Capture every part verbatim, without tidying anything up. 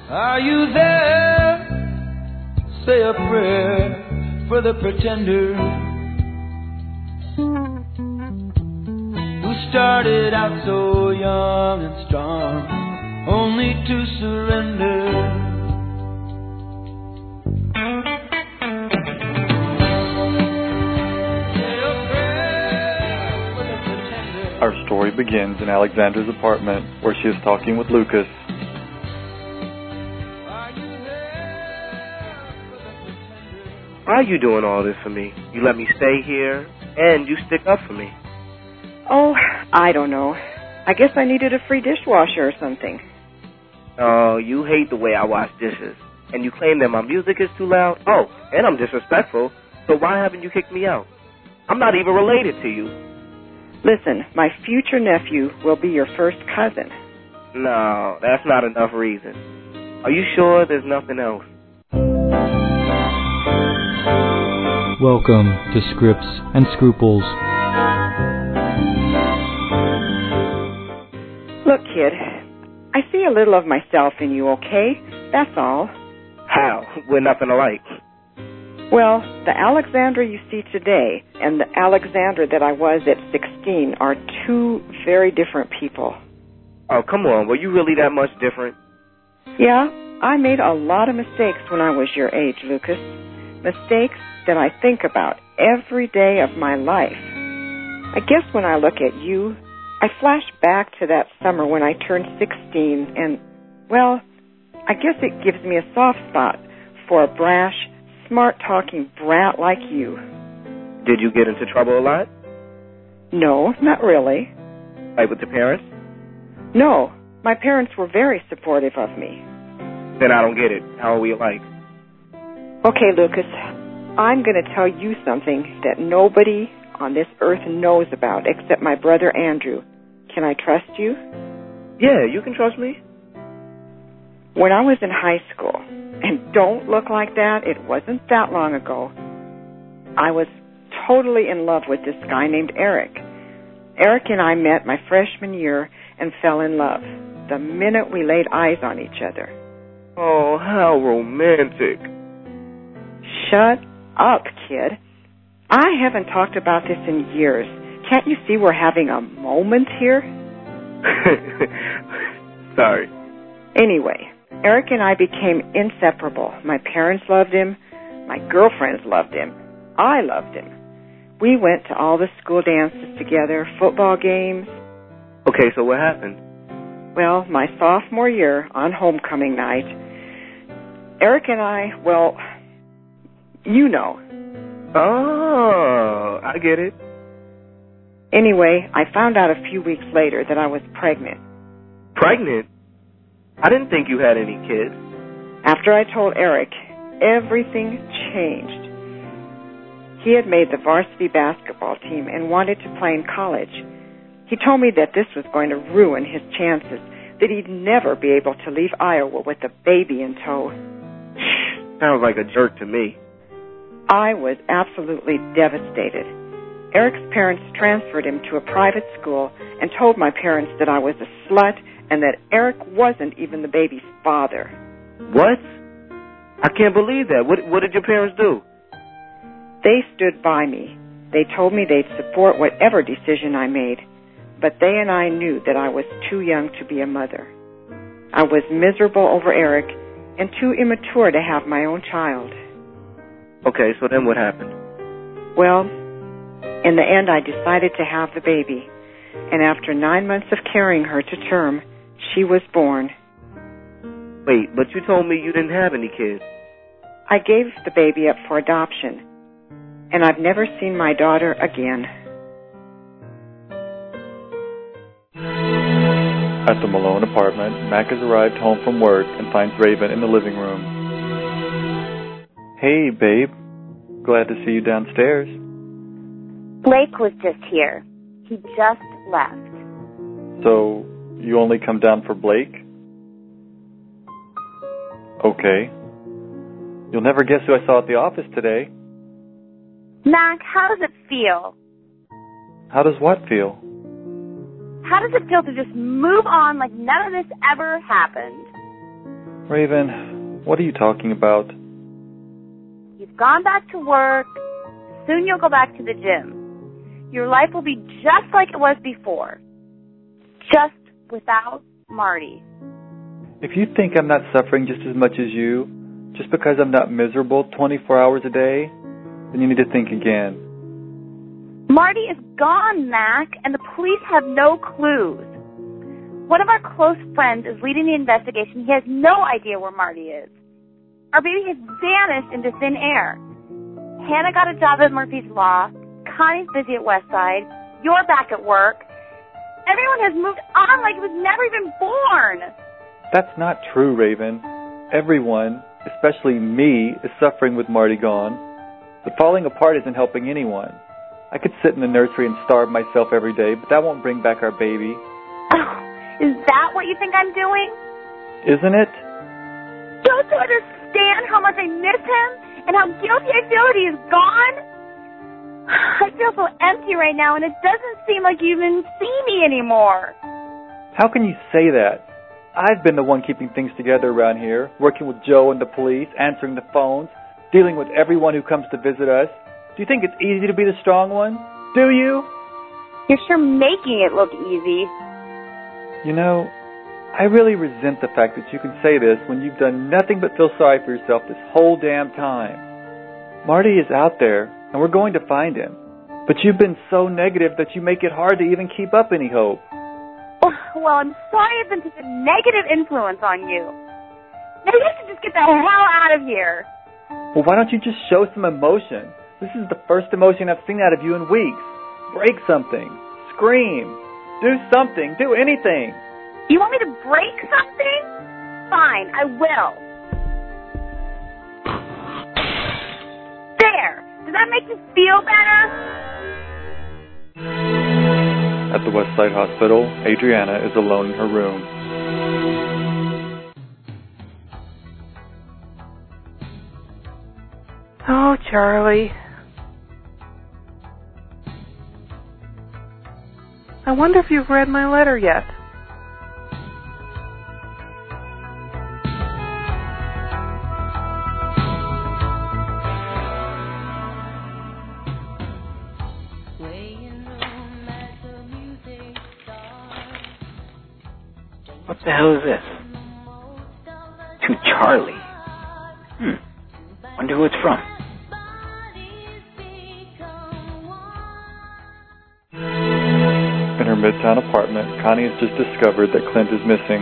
Are you there? Say a prayer for the pretender who started out so young and strong, only to surrender. Our story begins in Alexandra's apartment, where she is talking with Lucas. Why are you doing all this for me? You let me stay here, and you stick up for me. Oh, I don't know. I guess I needed a free dishwasher or something. Oh, you hate the way I wash dishes, and you claim that my music is too loud. Oh, and I'm disrespectful, so why haven't you kicked me out? I'm not even related to you. Listen, my future nephew will be your first cousin. No, that's not enough reason. Are you sure there's nothing else? Welcome to Scripts and Scruples. Look, kid, I see a little of myself in you, okay? That's all. How? We're nothing alike. Well, the Alexandra you see today and the Alexandra that I was at sixteen are two very different people. Oh, come on. Were you really that much different? Yeah, I made a lot of mistakes when I was your age, Lucas. Mistakes that I think about every day of my life. I guess when I look at you, I flash back to that summer when I turned sixteen, and, well, I guess it gives me a soft spot for a brash, smart-talking brat like you. Did you get into trouble a lot? No, not really. Like with your parents? No, my parents were very supportive of me. Then I don't get it. How are we alike? Okay, Lucas, I'm going to tell you something that nobody on this earth knows about except my brother Andrew. Can I trust you? Yeah, you can trust me. When I was in high school, and don't look like that, it wasn't that long ago, I was totally in love with this guy named Eric. Eric and I met my freshman year and fell in love the minute we laid eyes on each other. Oh, how romantic. Shut up, kid. I haven't talked about this in years. Can't you see we're having a moment here? Sorry. Anyway, Eric and I became inseparable. My parents loved him. My girlfriends loved him. I loved him. We went to all the school dances together, football games. Okay, so what happened? Well, my sophomore year on homecoming night, Eric and I, well, you know. Oh, I get it. Anyway, I found out a few weeks later that I was pregnant. Pregnant? I didn't think you had any kids. After I told Eric, everything changed. He had made the varsity basketball team and wanted to play in college. He told me that this was going to ruin his chances, that he'd never be able to leave Iowa with a baby in tow. Sounds like a jerk to me. I was absolutely devastated. Eric's parents transferred him to a private school and told my parents that I was a slut and that Eric wasn't even the baby's father. What? I can't believe that. What, what did your parents do? They stood by me. They told me they'd support whatever decision I made, but they and I knew that I was too young to be a mother. I was miserable over Eric and too immature to have my own child. Okay, so then what happened? Well, in the end, I decided to have the baby, and after nine months of carrying her to term, she was born. Wait, but you told me you didn't have any kids. I gave the baby up for adoption, and I've never seen my daughter again. At the Malone apartment, Mac has arrived home from work and finds Raven in the living room. Hey, babe. Glad to see you downstairs. Blake was just here. He just left. So, you only come down for Blake? Okay. You'll never guess who I saw at the office today. Mac, how does it feel? How does what feel? How does it feel to just move on like none of this ever happened? Raven, what are you talking about? You've gone back to work. Soon you'll go back to the gym. Your life will be just like it was before. Just without Marty. If you think I'm not suffering just as much as you, just because I'm not miserable twenty-four hours a day, then you need to think again. Marty is gone, Mac, and the police have no clues. One of our close friends is leading the investigation. He has no idea where Marty is. Our baby has vanished into thin air. Hannah got a job at Murphy's Law. Connie's busy at Westside. You're back at work. Everyone has moved on like it was never even born. That's not true, Raven. Everyone, especially me, is suffering with Marty gone. But falling apart isn't helping anyone. I could sit in the nursery and starve myself every day, but that won't bring back our baby. Oh, is that what you think I'm doing? Isn't it? Don't you understand how much I miss him and how guilty I feel that he is gone? I feel so empty right now, and it doesn't seem like you even see me anymore. How can you say that? I've been the one keeping things together around here, working with Joe and the police, answering the phones, dealing with everyone who comes to visit us. Do you think it's easy to be the strong one? Do you? You're sure making it look easy. You know, I really resent the fact that you can say this when you've done nothing but feel sorry for yourself this whole damn time. Marty is out there, and we're going to find him. But you've been so negative that you make it hard to even keep up any hope. Well, I'm sorry I've been such a negative influence on you. Maybe I should just get the hell out of here. Well, why don't you just show some emotion? This is the first emotion I've seen out of you in weeks. Break something. Scream. Do something. Do anything. You want me to break something? Fine, I will. There. Does that make you feel better? At the Westside Hospital, Adriana is alone in her room. Oh, Charlie. I wonder if you've read my letter yet. What the hell is this? To Charlie. Hmm. Wonder who it's from. In her Midtown apartment, Connie has just discovered that Clint is missing.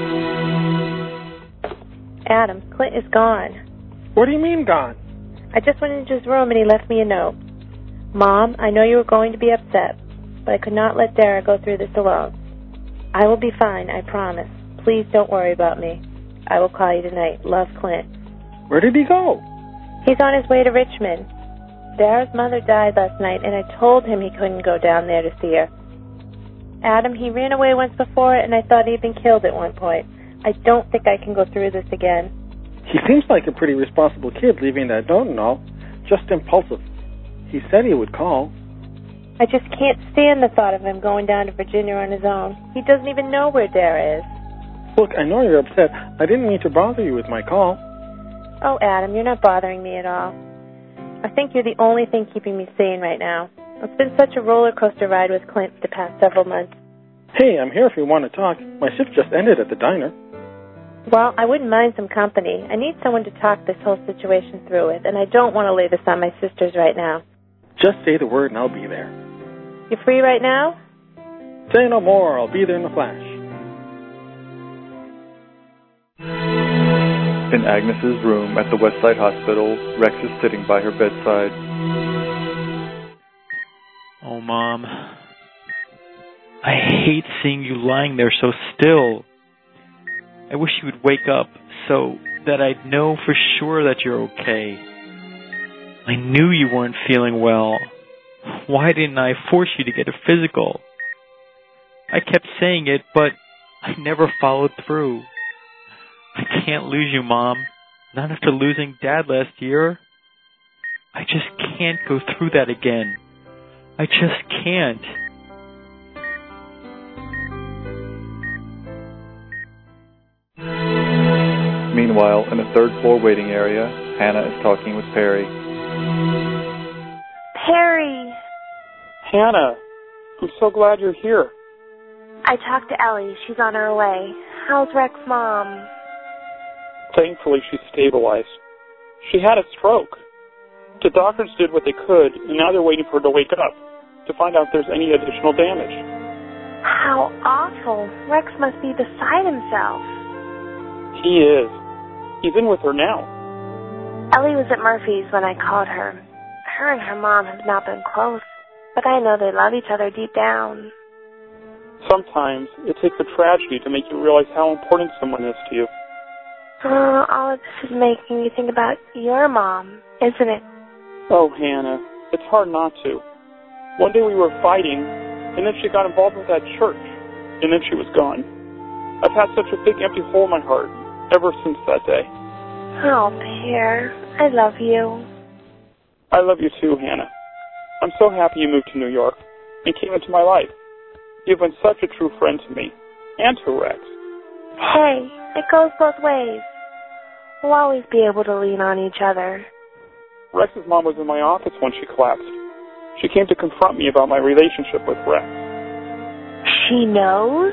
Adam, Clint is gone. What do you mean gone? I just went into his room and he left me a note. Mom, I know you were going to be upset, but I could not let Dara go through this alone. I will be fine, I promise. Please don't worry about me. I will call you tonight. Love, Clint. Where did he go? He's on his way to Richmond. Dara's mother died last night, and I told him he couldn't go down there to see her. Adam, he ran away once before, and I thought he'd been killed at one point. I don't think I can go through this again. He seems like a pretty responsible kid, leaving that note and all. Just impulsive. He said he would call. I just can't stand the thought of him going down to Virginia on his own. He doesn't even know where Dara is. Look, I know you're upset. I didn't mean to bother you with my call. Oh, Adam, you're not bothering me at all. I think you're the only thing keeping me sane right now. It's been such a roller coaster ride with Clint the past several months. Hey, I'm here if you want to talk. My shift just ended at the diner. Well, I wouldn't mind some company. I need someone to talk this whole situation through with, and I don't want to lay this on my sisters right now. Just say the word and I'll be there. You're free right now? Say no more. I'll be there in a flash. In Agnes's room at the Westside Hospital, Rex is sitting by her bedside. Oh, Mom. I hate seeing you lying there so still. I wish you would wake up so that I'd know for sure that you're okay. I knew you weren't feeling well. Why didn't I force you to get a physical? I kept saying it, but I never followed through. I can't lose you, Mom. Not after losing Dad last year. I just can't go through that again. I just can't. Meanwhile, in the third floor waiting area, Hannah is talking with Perry. Perry! Hannah, I'm so glad you're here. I talked to Ellie. She's on her way. How's Rex's mom? Thankfully, she's stabilized. She had a stroke. The doctors did what they could, and now they're waiting for her to wake up to find out if there's any additional damage. How awful. Rex must be beside himself. He is. He's in with her now. Ellie was at Murphy's when I called her. Her and her mom have not been close, but I know they love each other deep down. Sometimes it takes a tragedy to make you realize how important someone is to you. Oh, all of this is making me think about your mom, isn't it? Oh, Hannah, it's hard not to. One day we were fighting, and then she got involved with that church, and then she was gone. I've had such a big empty hole in my heart ever since that day. Oh, Pierre, I love you. I love you too, Hannah. I'm so happy you moved to New York and came into my life. You've been such a true friend to me, and to Rex. Hey, it goes both ways. We'll always be able to lean on each other. Rex's mom was in my office when she collapsed. She came to confront me about my relationship with Rex. She knows?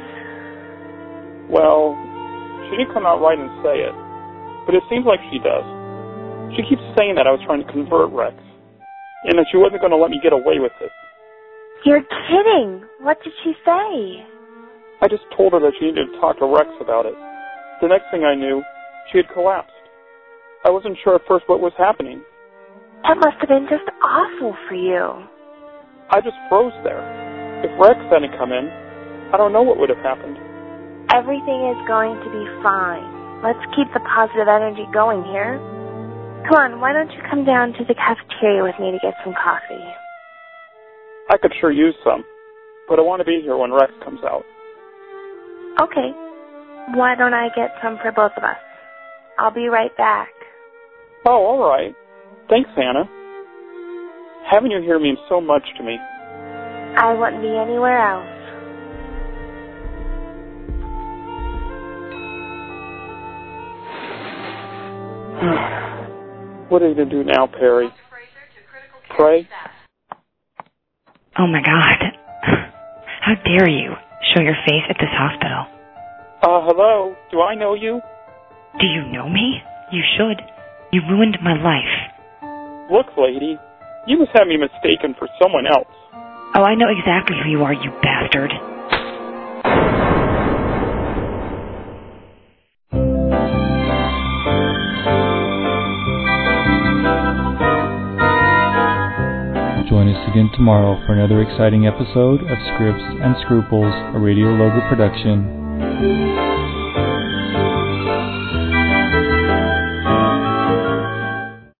Well, she didn't come out right and say it, but it seems like she does. She keeps saying that I was trying to convert Rex, and that she wasn't going to let me get away with it. You're kidding. What did she say? I just told her that she needed to talk to Rex about it. The next thing I knew, she had collapsed. I wasn't sure at first what was happening. That must have been just awful for you. I just froze there. If Rex hadn't come in, I don't know what would have happened. Everything is going to be fine. Let's keep the positive energy going here. Come on, why don't you come down to the cafeteria with me to get some coffee? I could sure use some, but I want to be here when Rex comes out. Okay. Why don't I get some for both of us? I'll be right back. Oh, all right. Thanks, Hannah. Having you here means so much to me. I wouldn't be anywhere else. What are you going to do now, Perry? Pray? Oh, my God. How dare you show your face at this hospital? Uh, hello? Do I know you? Do you know me? You should. You ruined my life. Look, lady, you must have me mistaken for someone else. Oh, I know exactly who you are, you bastard. Join us again tomorrow for another exciting episode of Scripts and Scruples, a Radio Logo production.